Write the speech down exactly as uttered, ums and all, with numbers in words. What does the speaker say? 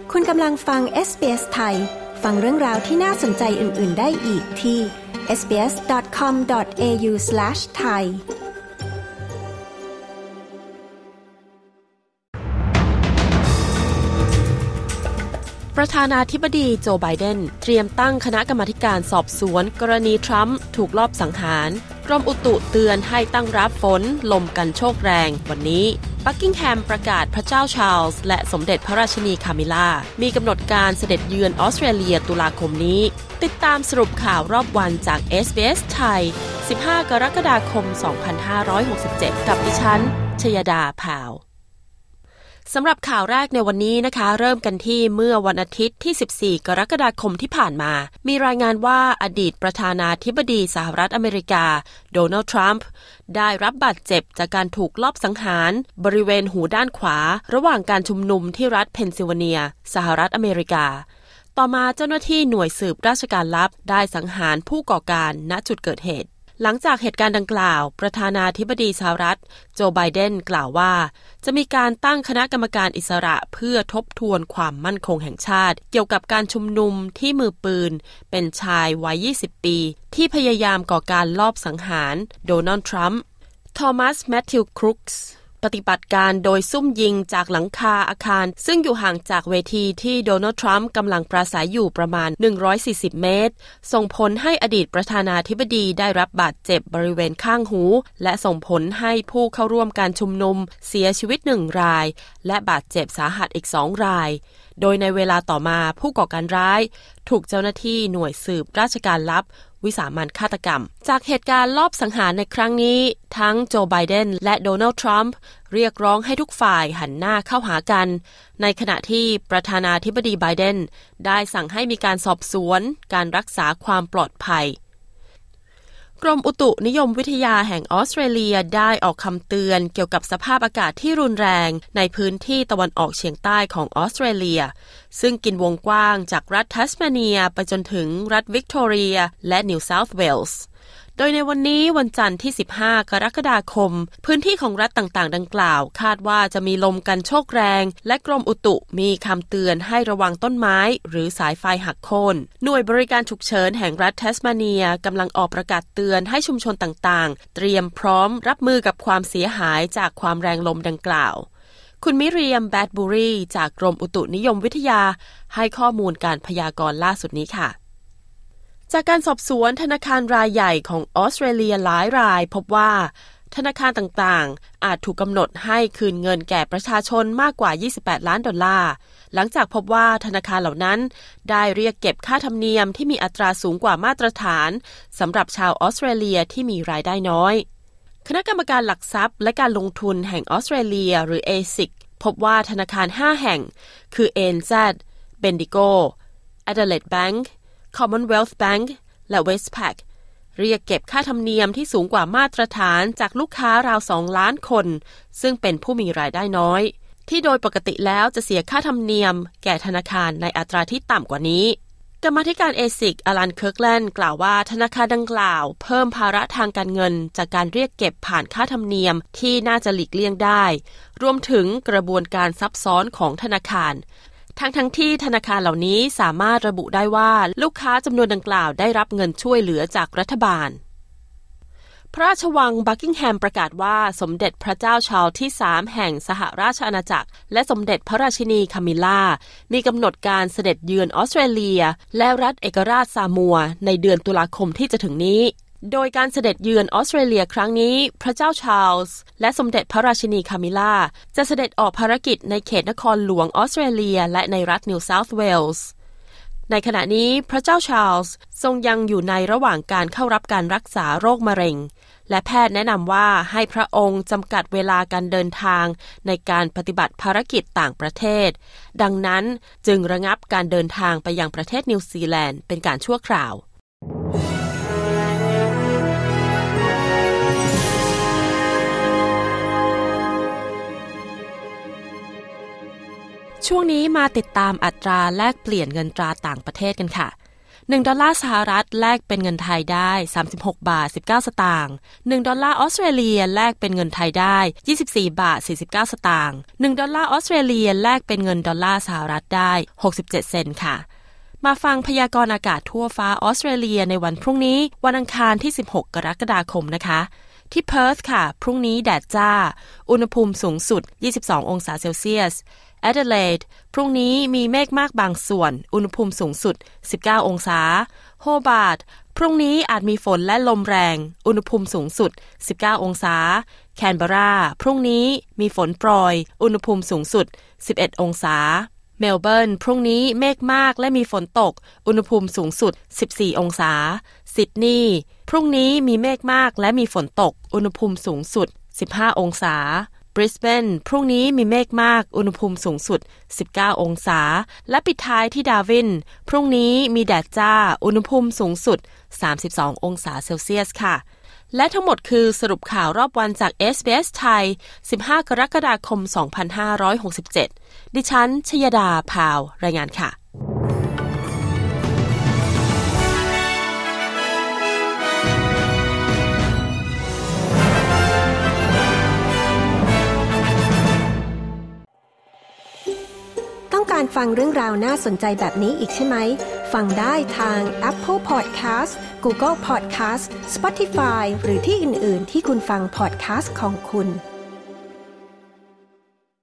คุณกำลังฟัง เอส บี เอส ไทยฟังเรื่องราวที่น่าสนใจอื่นๆได้อีกที่ เอส บี เอส ดอท คอม ดอท เอ ยู สแลช ไทยประธานาธิบดีโจไบเดนเตรียมตั้งคณะกรรมาการสอบสวนกรณีทรัมป์ถูกลอบสังหารกรมอุตุเตือนให้ตั้งรับฝนลมกันโชกแรงวันนี้บักกิงแฮมประกาศพระเจ้าชาร์ลส์และสมเด็จพระราชินีคามิล่ามีกำหนดการเสด็จเยือนออสเตรเลียตุลาคมนี้ติดตามสรุปข่าวรอบวันจาก เอส บี เอส ไทยสิบห้ากรกฎาคมสองพันห้าร้อยหกสิบเจ็ดกับดิฉันชยดาพาวสำหรับข่าวแรกในวันนี้นะคะเริ่มกันที่เมื่อวันอาทิตย์ที่สิบสี่กรกฎาคมที่ผ่านมามีรายงานว่าอดีตประธานาธิบดีสหรัฐอเมริกาโดนัลด์ทรัมป์ได้รับบาดเจ็บจากการถูกลอบสังหารบริเวณหูด้านขวาระหว่างการชุมนุมที่รัฐเพนซิลเวเนียสหรัฐอเมริกาต่อมาเจ้าหน้าที่หน่วยสืบราชการลับได้สังหารผู้ก่อการณจุดเกิดเหตุหลังจากเหตุการณ์ดังกล่าวประธานาธิบดีสหรัฐโจไบเดนกล่าวว่าจะมีการตั้งคณะกรรมการอิสระเพื่อทบทวนความมั่นคงแห่งชาติเกี่ยวกับการชุมนุมที่มือปืนเป็นชายวัยยี่สิบปีที่พยายามก่อการลอบสังหารโดนัลด์ทรัมป์ทอมัสแมทธิวครุกส์ปฏิบัติการโดยซุ่มยิงจากหลังคาอาคารซึ่งอยู่ห่างจากเวทีที่โดนัลด์ทรัมป์กำลังปราศัยอยู่ประมาณหนึ่งร้อยสี่สิบเมตรส่งผลให้อดีตประธานาธิบดีได้รับบาดเจ็บบริเวณข้างหูและส่งผลให้ผู้เข้าร่วมการชุมนุมเสียชีวิตหนึ่งรายและบาดเจ็บสาหัสอีกสองรายโดยในเวลาต่อมาผู้ก่อการร้ายถูกเจ้าหน้าที่หน่วยสืบราชการลับวิสามัญฆาตกรรมจากเหตุการณ์ลอบสังหารในครั้งนี้ทั้งโจไบเดนและโดนัลด์ทรัมป์เรียกร้องให้ทุกฝ่ายหันหน้าเข้าหากันในขณะที่ประธานาธิบดีไบเดนได้สั่งให้มีการสอบสวนการรักษาความปลอดภัยกรมอุตุนิยมวิทยาแห่งออสเตรเลียได้ออกคำเตือนเกี่ยวกับสภาพอากาศที่รุนแรงในพื้นที่ตะวันออกเฉียงใต้ของออสเตรเลียซึ่งกินวงกว้างจากรัฐทัสมาเนียไปจนถึงรัฐวิกตอเรียและนิวเซาท์เวลส์โดยในวันนี้วันจันทร์ที่สิบห้ากรกฎาคมพื้นที่ของรัฐต่างๆดังกล่าวคาดว่าจะมีลมกันโชกแรงและกรมอุตุมีคำเตือนให้ระวังต้นไม้หรือสายไฟหักโค่นหน่วยบริการฉุกเฉินแห่งรัฐแทสมาเนียกำลังออกประกาศเตือนให้ชุมชนต่างๆเตรียมพร้อมรับมือกับความเสียหายจากความแรงลมดังกล่าวคุณมิเรียมแบดบูรีจากกรมอุตุนิยมวิทยาให้ข้อมูลการพยากรณ์ล่าสุดนี้ค่ะจากการสอบสวนธนาคารรายใหญ่ของออสเตรเลียหลายรายพบว่าธนาคารต่างๆอาจถูกกำหนดให้คืนเงินแก่ประชาชนมากกว่ายี่สิบแปดล้านดอลลาร์หลังจากพบว่าธนาคารเหล่านั้นได้เรียกเก็บค่าธรรมเนียมที่มีอัตราสูงกว่ามาตรฐานสำหรับชาวออสเตรเลียที่มีรายได้น้อยคณะกรรมการหลักทรัพย์และการลงทุนแห่งออสเตรเลียหรือ เอ ซิก พบว่าธนาคารห้าแห่งคือ เอ็น แซด Bendigo Adelaide Bank Commonwealth Bankและ Westpac เรียกเก็บค่าธรรมเนียมที่สูงกว่ามาตรฐานจากลูกค้าราวสองล้านคนซึ่งเป็นผู้มีรายได้น้อยที่โดยปกติแล้วจะเสียค่าธรรมเนียมแก่ธนาคารในอัตราที่ต่ำกว่านี้กรรมาธิการ เอ ซิก อลัน เคิร์กแลนด์กล่าวว่าธนาคารดังกล่าวเพิ่มภาระทางการเงินจากการเรียกเก็บผ่านค่าธรรมเนียมที่น่าจะหลีกเลี่ยงได้รวมถึงกระบวนการซับซ้อนของธนาคารทั้งทั้งที่ธนาคารเหล่านี้สามารถระบุได้ว่าลูกค้าจำนวนดังกล่าวได้รับเงินช่วยเหลือจากรัฐบาลพระราชวังบักกิงแฮมประกาศว่าสมเด็จพระเจ้าชาร์ลส์ที่สามแห่งสหราชอาณาจักรและสมเด็จพระราชินีคามิล่ามีกำหนดการเสด็จเยือนออสเตรเลียและรัฐเอกราชซามัวในเดือนตุลาคมที่จะถึงนี้โดยการเสด็จเยือนออสเตรเลียครั้งนี้พระเจ้าชาร์ลส์และสมเด็จพระราชินีคามิล่าจะเสด็จออกภารกิจในเขตนครหลวงออสเตรเลียและในรัฐนิวเซาท์เวลส์ในขณะนี้พระเจ้าชาร์ลส์ทรงยังอยู่ในระหว่างการเข้ารับการรักษาโรคมะเร็งและแพทย์แนะนำว่าให้พระองค์จำกัดเวลาการเดินทางในการปฏิบัติภารกิจต่างประเทศดังนั้นจึงระงับการเดินทางไปยังประเทศนิวซีแลนด์เป็นการชั่วคราวช่วงนี้มาติดตามอัตราแลกเปลี่ยนเงินตราต่างประเทศกันค่ะหนึ่งดอลลาร์สหรัฐแลกเป็นเงินไทยได้สามสิบหกบาทสิบเก้าสตางค์หนึ่งดอลลาร์ออสเตรเลียแลกเป็นเงินไทยได้ยี่สิบสี่บาทสี่สิบเก้าสตางค์หนึ่งดอลลาร์ออสเตรเลียแลกเป็นเงินดอลลาร์สหรัฐได้หกสิบเจ็ดเซนต์ค่ะมาฟังพยากรณ์อากาศทั่วฟ้าออสเตรเลียในวันพรุ่งนี้วันอังคารที่สิบหกกรกฎาคมนะคะที่เพิร์ธค่ะพรุ่งนี้แดดจ้าอุณหภูมิสูงสุดยี่สิบสององศาเซลเซียสแอดิเลดพรุ่งนี้มีเมฆมากบางส่วนอุณหภูมิสูงสุดสิบเก้าองศาโฮบาร์ตพรุ่งนี้อาจมีฝนและลมแรงอุณหภูมิสูงสุดสิบเก้าองศาแคนเบราพรุ่งนี้มีฝนโปรยอุณหภูมิสูงสุดสิบเอ็ดองศาเมลเบิร์นพรุ่งนี้เมฆมากและมีฝนตกอุณหภูมิสูงสุดสิบสี่องศาซิดนีย์พรุ่งนี้มีเมฆมากและมีฝนตกอุณหภูมิสูงสุดสิบห้าองศาบริสเบนพรุ่งนี้มีเมฆมากอุณหภูมิสูงสุดสิบเก้าองศาและปิดท้ายที่ดาร์วินพรุ่งนี้มีแดดจ้าอุณหภูมิสูงสุดสามสิบสององศาเซลเซียสค่ะและทั้งหมดคือสรุปข่าวรอบวันจาก เอส บี เอส ไทยสิบห้ากรกฎาคมสองพันห้าร้อยหกสิบเจ็ดดิฉันชยดาพาวรายงานค่ะต้องการฟังเรื่องราวน่าสนใจแบบนี้อีกใช่ไหมฟังได้ทาง Apple Podcast Google Podcast Spotify หรือที่อื่นๆที่คุณฟัง podcast ของคุณ